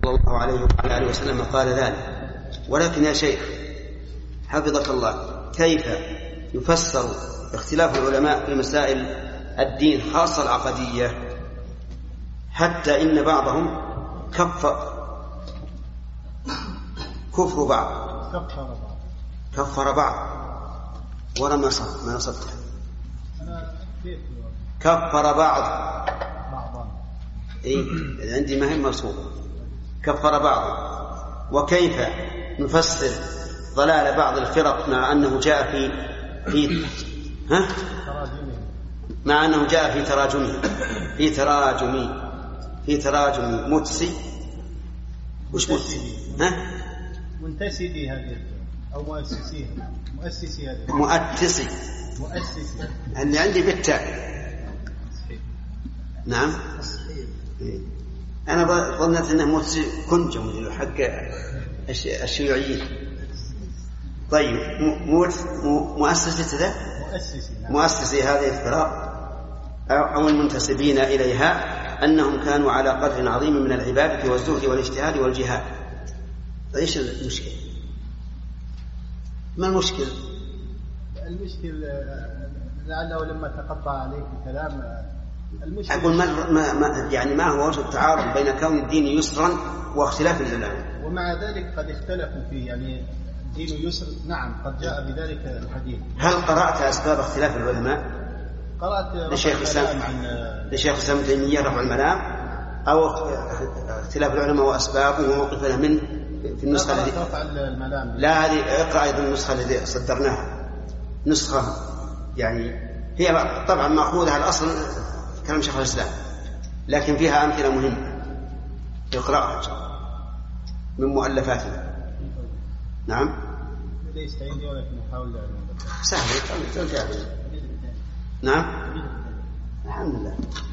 صلى الله عليه وعلى آله وسلم قال ذلك. ولكن يا شيخ حفظك الله، كيف يفسر اختلاف العلماء في مسائل الدين خاصة العقدية، حتى إن بعضهم كفر بعض كفر بعض ولا ما نصبته كفر بعض عندي ما هي مصوبة كفر بعض. وكيف نفسر ضلال بعض الفرق مع أنه جاء مع أنه جاء في تراجم متسي. وش متسي؟ منتسبي هذه أو مؤسسي هذه مؤسسي اللي عندي بالتاء. نعم أنا ظنت أنه مؤسسي كنجم حق الشيوعيين. طيب مؤسسي هذه الفرق أو المنتسبين إليها أنهم كانوا على قدر عظيم من العبادة والزهد والاجتهاد والجهاد. إيش المشكلة؟ ما المشكلة؟ المشكل لعله لما تقطع عليك الكلام المشكلة أقول ما هو وجه التعارض بين كون الدين يسرا واختلاف العلماء؟ ومع ذلك قد اختلفوا فيه، يعني الدين يسر نعم قد جاء بذلك الحديث. هل قرأت أسباب اختلاف العلماء؟ قرأت لشيخ الإسلام ابن تيمية رفع الملام أو اختلاف العلماء وأسبابه وموقفنا منه في النسخة التي لا هذه اقرأ أيضا النسخة التي صدرناها، نسخة يعني هي طبعا مأخوذة على الأصل كلام شيخ الإسلام لكن فيها أمثلة مهمة اقرأها من مؤلفاتنا. نعم ليس عندي ولكن نحاول سهل. نعم الحمد لله.